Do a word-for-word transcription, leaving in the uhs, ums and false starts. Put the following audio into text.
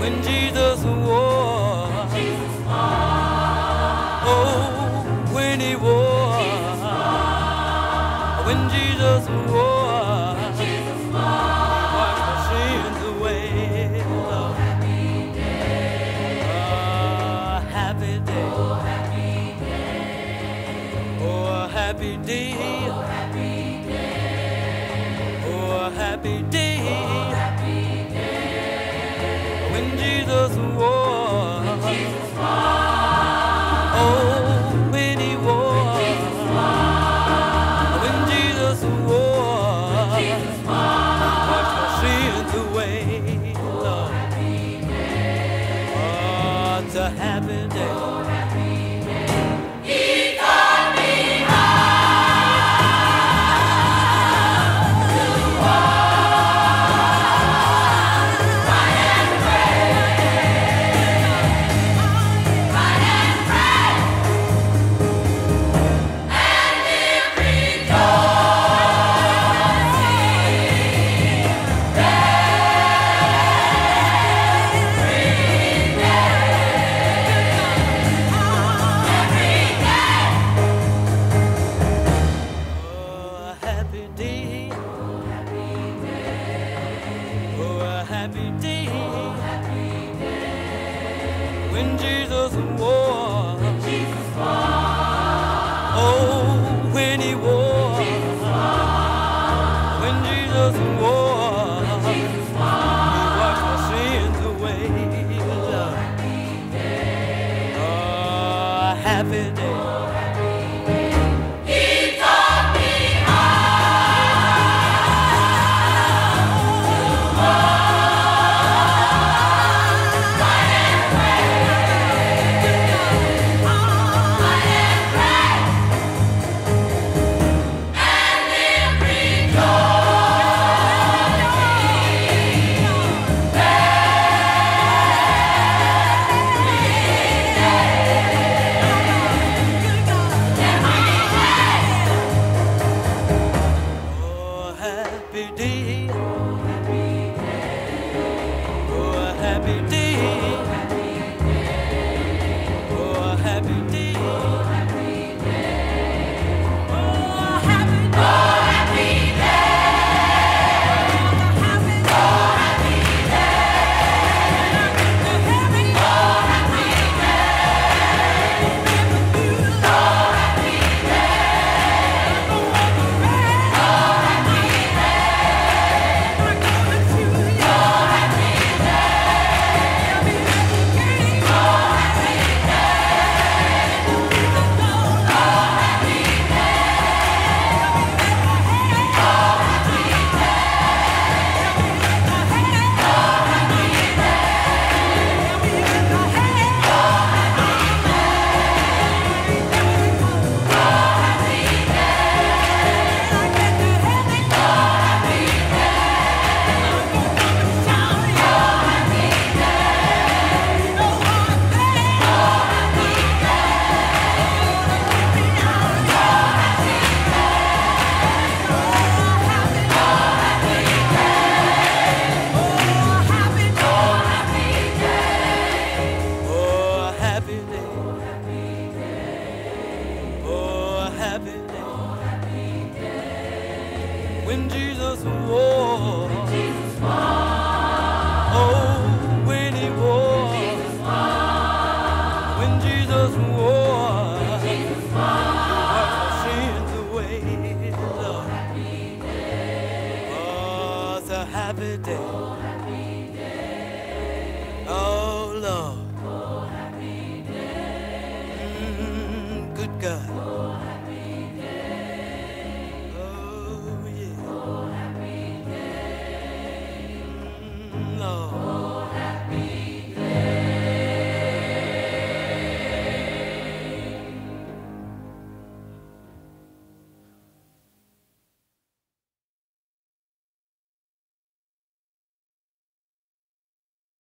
when Jesus wore, oh, when he wore, when Jesus wore, washed my sins away. Oh, happy day, oh, happy day, oh, happy day, oh, happy day, when Jesus wore, oh, when he wore, when Jesus wore, washed my sins away. Lord, oh, it's a happy day. Happy day, when Jesus wore, oh, when he wore, when Jesus wore, he washed my sins away. Oh, happy day. Happy day, oh, happy day, oh, happy day, oh, happy day, when Jesus wore, oh, when he wore, when Jesus wore, he washed my sins away. Lord, oh, it's a happy day.